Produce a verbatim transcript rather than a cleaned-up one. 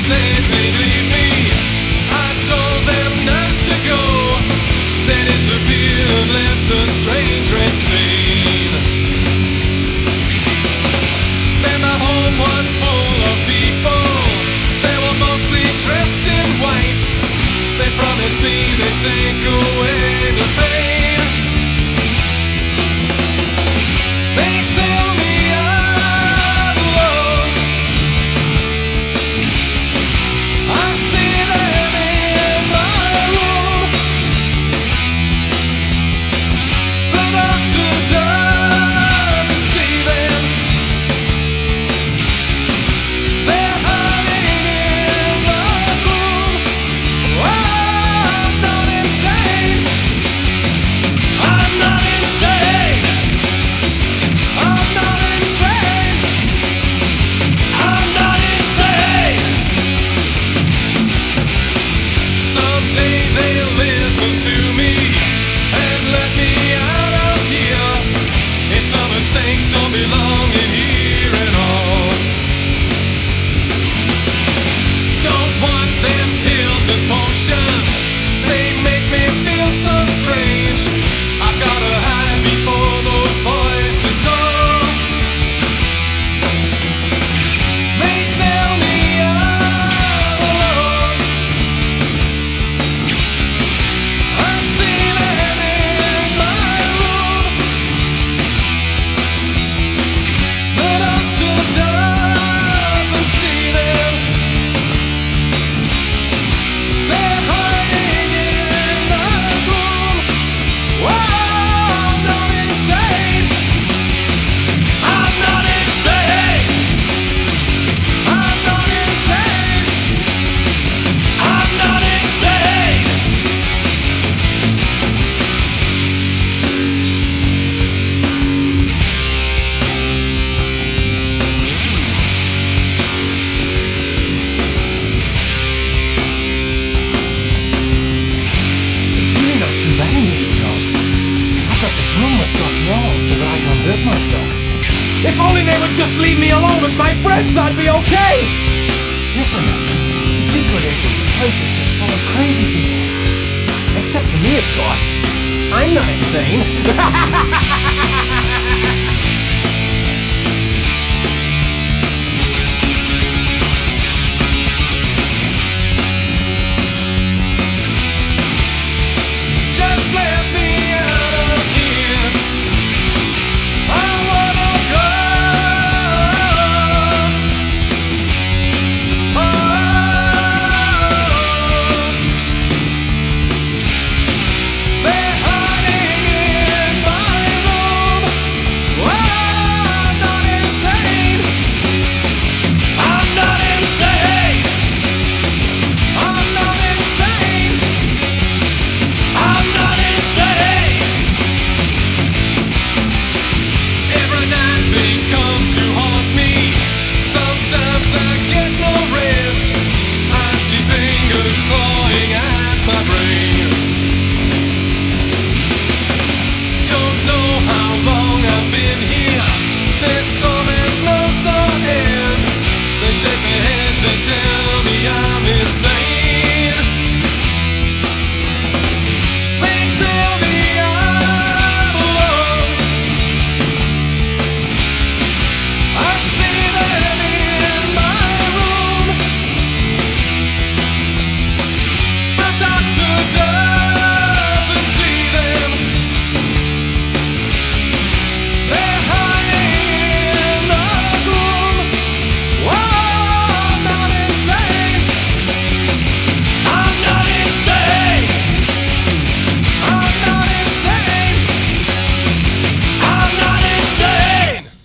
said they'd leave me. I told them not to go. They disappeared and left a strange red stain. Then my home was full of people. They were mostly dressed in white. They promised me they'd take away the pain. They tell me I'm alone. I see them in my room. The doctor doesn't see them. They're hiding in the gloom. Oh, I'm not insane. I'm not insane. I'm not insane. I'm not insane. Someday they'll listen to me and let me out of here. It's a mistake to belong in here at all. Don't want them pills and potions. They make me feel so strange. I've gotta hide before those voices go. They tell me I'm alone. I see them in my room. The doctor doesn't see them. They're hiding in the gloom. Whoa, I'm not insane. I'm not insane. I'm not insane. I'm not insane. It's really not too bad in here, you know. I've got this room with soft walls so that I can hurt myself. If only they would just leave me alone with my friends, I'd be okay! Listen, the secret is that this place is just full of crazy people. Except for me, of course. I'm not insane.